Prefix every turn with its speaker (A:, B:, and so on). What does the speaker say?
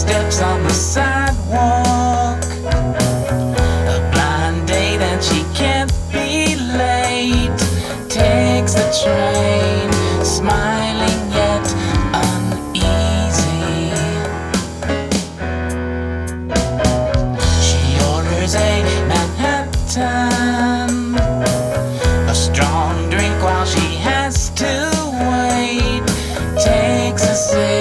A: steps on the sidewalk. A blind date and she can't be late. Takes the train, smiling yet uneasy. She orders a Manhattan, a strong drink while she has to wait. Takes a sip